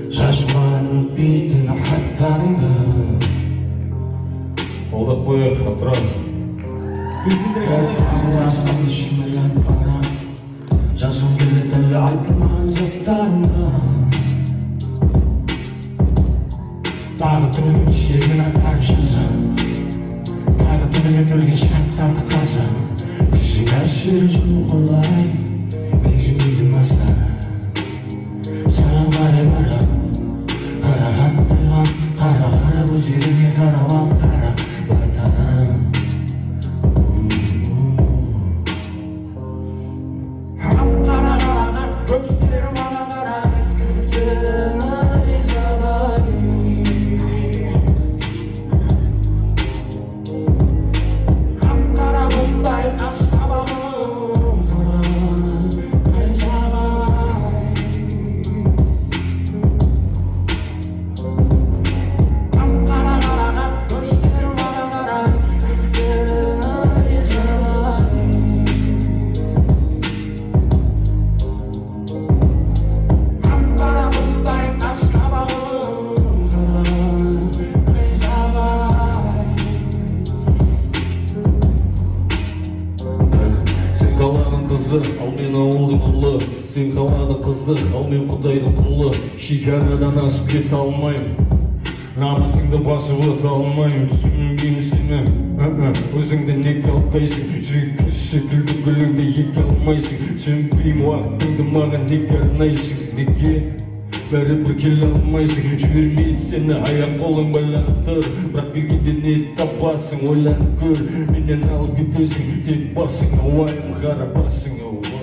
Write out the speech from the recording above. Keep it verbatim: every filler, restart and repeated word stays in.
Шашман өтпейтін хаттарыңды Қолдақ қойы қатырам Тағыласың ішімелен қара Жасым келеді айтылмаған заттарыңды Тағы түнімен шерген аттарын жазам Тағы түнімен өлген шаттарды қазам Кішің әшері жүн қолай Бекжімейді мазда Саған қарай барам Қараған тайған қара-қара өзеріңе қарап ал қара байтаным Қара-қараған көздерім ана-қара Күтімі ризалай Қара бұлдай асқабағым Ал мен ауылдың ұлы, сен қаланың қызы, ал мен құдайдың құлы. Шекарадан асып кете алмайым, намысыңды басып өте алмайым. Түсінбеймін сені, өзіңді неге алпайсың, жүрек секілді гүліңді еке алмайсың. Түсінбеймін уақытыңды маған неге арнайсың, неге бәрібір келе алмайсың. Жібермейді сені аяқ қолың байланып тұр, бірақ келгенде не тапасың, ойланып көр. Менен алып кетесің, тек басыңа уайым қара басыңа.